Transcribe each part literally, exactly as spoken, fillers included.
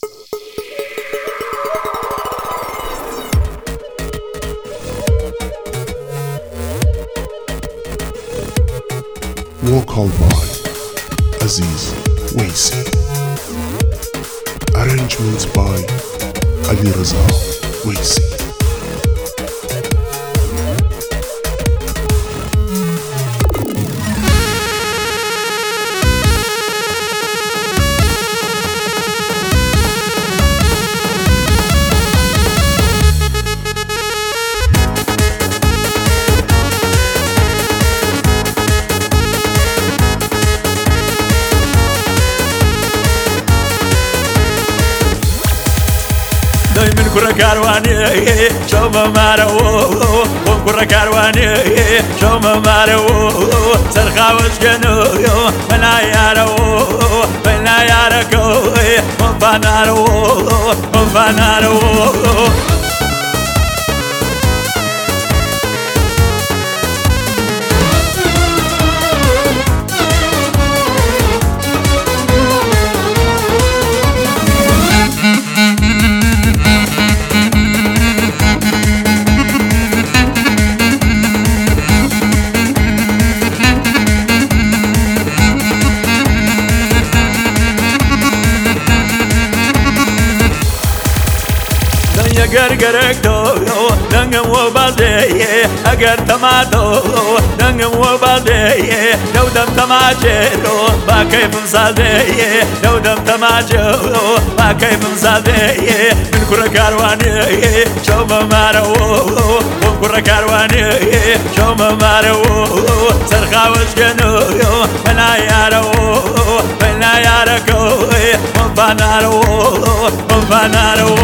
Vocal by Aziz Waisi. Arrangements by Ali Raza Waisi. من كرة كارواني شوف مارو من كرة كارواني شوف مارو سرخا وشكنو فلا يارو فلا ياركو مفانارو مفانارو اگر گرگتو دنگم و بالدی اگر تماتو دنگم و بالدی لو دم تماچرو با کیف سازی لو دم تماچرو با کیف سازی من كرة كارواني شوف مارو من كرة كارواني شوف مارو سرخا وشكنو فلا يارو فلا ياركو مفانارو مفانارو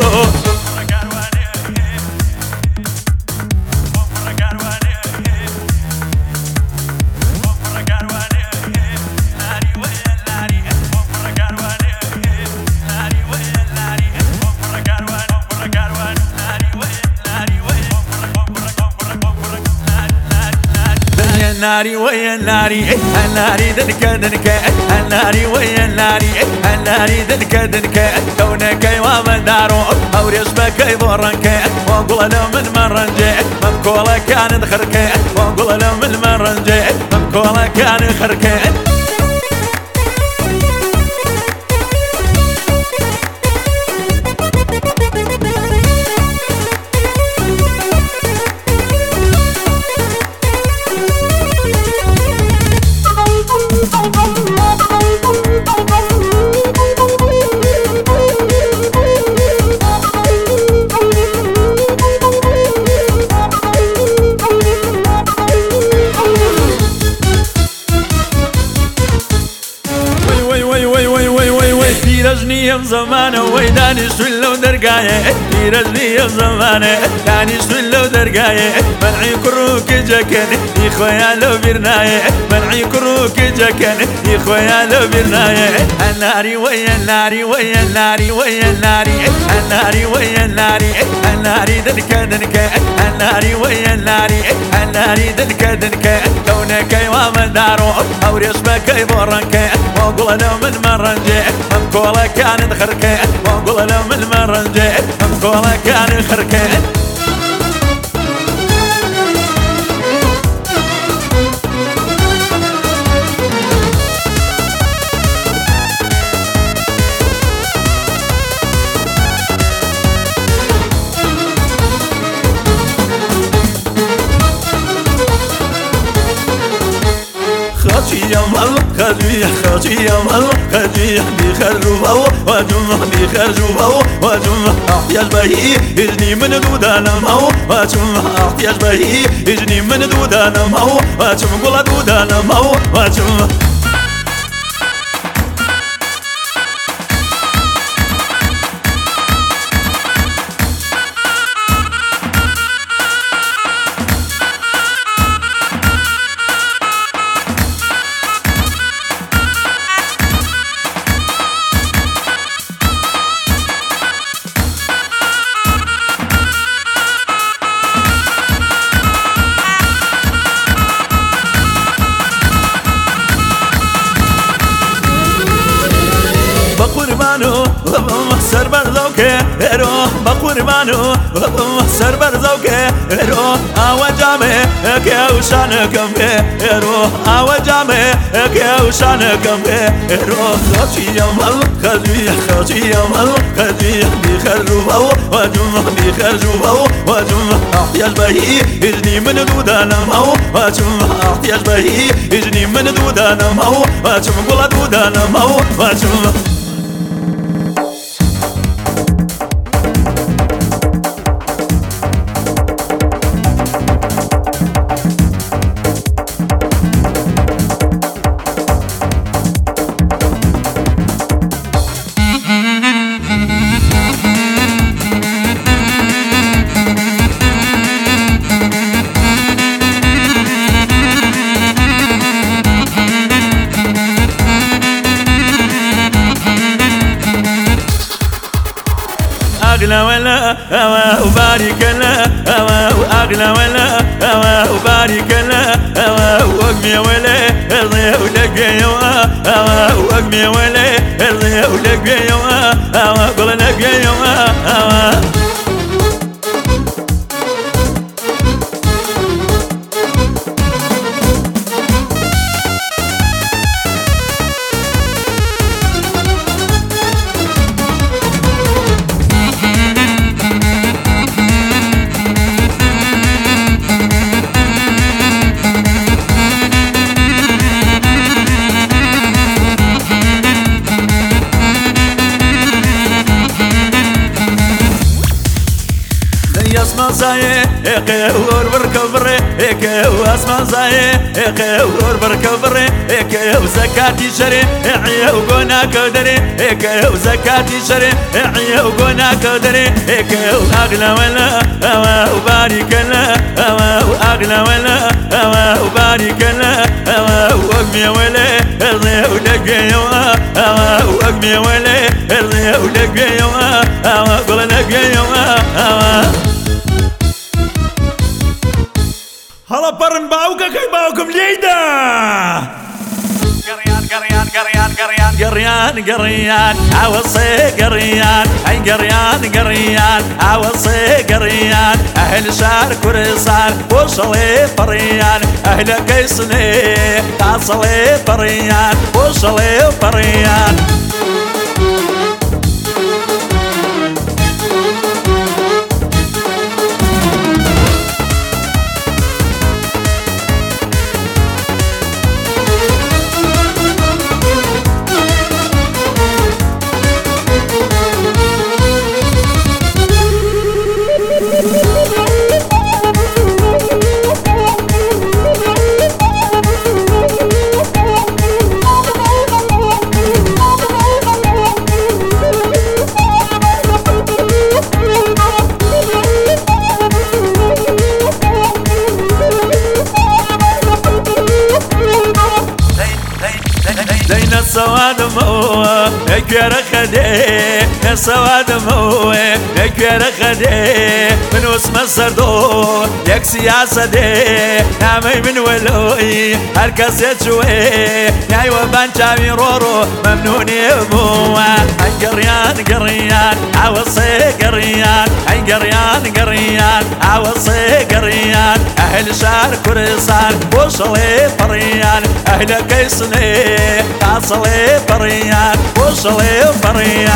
الناري ويا الناري الناري دنك دنك الناري ويا الناري الناري دنك دنك كونك ومن دارو او رسمك بورنك وقول له من مرنجي من كولا كان خرك وقول له من مرنجي من كولا كان خرك رجني زمانه ويداني سولو درقايه في رجني زمانه داني سولو درقايه منعي كروك جكن يا خويا لو برنايه منعي كروك جكن يا خويا لو برنايه الناري ويا الناري ويا الناري ويا الناري الناري ويا الناري الناري دنك دنك الناري ويا الناري الناري دنك دنك كونك ومن دارو او رسمك بورنك وقول له من مرنجي من كولا كان خركه وقول له من مرنجي من كولا كان خركه خاطي مال خاطي خاطي مال خاطي بيخرجوا وجمع بيخرجوا وجمع احتياج بهي يجني من دودانا ماو وجمع احتياج بهي يجني من دودانا ماو وجمع قول دودانا ماو وجمع سر برزوكي رو بقربانو سر برزوكي رو آوجامي كيوشانكم رو آوجامي كيوشانكم رو خشي يوم خشي خشي يوم خشي بيخرجوا وجم بيخرجوا وجم احتياج بهي اجني من دودانا مو وجم احتياج بهي اجني من دودانا مو وجم قول دودانا مو وجم أغلى ولا هوا وبارك لا هوا وأغلى ولا هوا وبارك لا هوا وأقمي ولا ارضي ولقي يوا هوا وأقمي ولا ارضي ولقي يوا هوا قول لقي يوا هوا اسمع زاي اقور بركبر اك اسمع زاي اقور بركبر اك زكاتي شري عيا وقنا قدري اك زكاتي شري عيا وقنا قدري اك اغلى ولا هوا وبارك لا هوا واغلى ولا هوا وبارك لا هوا واقمي ولا ارضي ولقي يوا هوا واقمي ولا ارضي ولقي يوا هوا قول لقي يوا هوا هلا برن باوكا كي باوكم ليدا قريان قريان قريان قريان قريان قريان عوصي قريان اي قريان قريان عوصي قريان اهل شار كرسان وصلي فريان اهل كيسني تعصلي فريان وصلي فريان زين السواد مو اكير خدي السواد مو اكير خدي من اسم السردو يك سياسة دي نامي من ولوي هالكاس يتشوي ياي وبان شامي رورو ممنوني ابوه اي قريان قريان عوصي قريان اي قريان قريان عوصي قريان اهل شار كرسان وصلي فريان اهل كيسني تعصلي فريان وصلي فريان